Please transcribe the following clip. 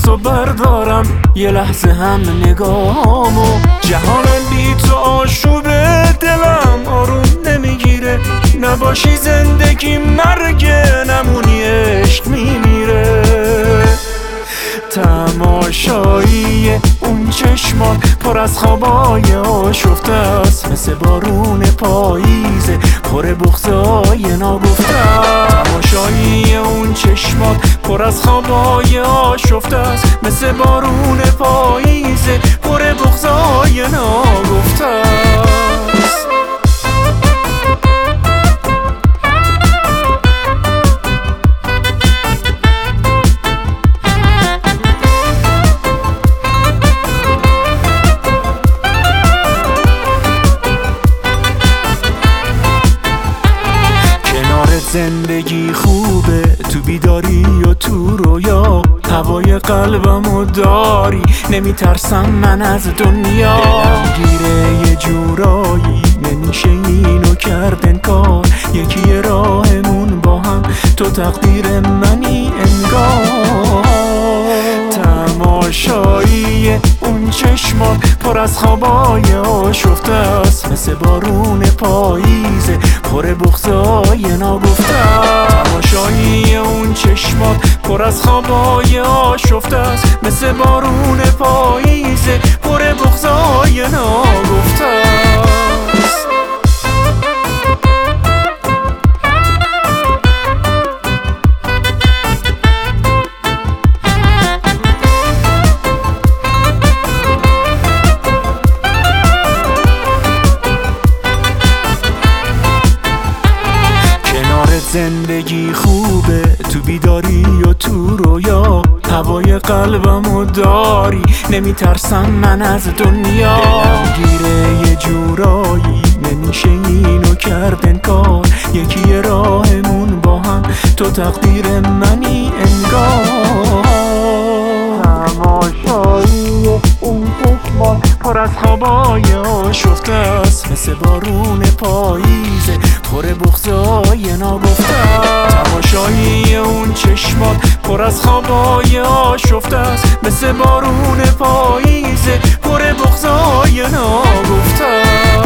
تو بردارم یه لحظه هم نگاهامو. جهانم بی تو آشوب دلم آروم نمیگیره، نباشی زندگی مرگ، نمونی عشق میمیره. تماشایی اون چشمان پر از خوابای آشفته است، مثل بارون پاییزه پر بغضای ناگفته است. تماشایی اون چشمان پر از خوابای آشفته است، مثل بارون پاییزه پر بغضای ناگفته است. زندگی خوبه تو بیداری و تو رویا، هوای قلبمو داری نمیترسم من از دنیا. گیره یه جورایی نمیشه اینو کرد انکار، یکی راهمون با هم تو تقدیر منی انگار. تماشایی اون چشمان پر از خوابای آشفته است، مثل بارون پاییزه پر بغضای ناگفته است. تماشایی اون چشمان پر از خوابای آشفته است، مثل بارون پاییزه پر بغضای ناگفته است. زندگی خوبه تو بیداری و تو رویا، هوای قلبمو داری نمیترسم من از دنیا. گیره یه جورایی نمیشه اینو کرد انکار، یکی راهمون با هم تو تقدیر منی انگار. تماشایی اون چشمان پر از خوابای آشفته است، مثل بارون پاییزه پر بغضای ناگفته است. تماشایی اون چشمان پر از خوابای آشفته است، مثل بارون پاییزه پر بغضای ناگفته است.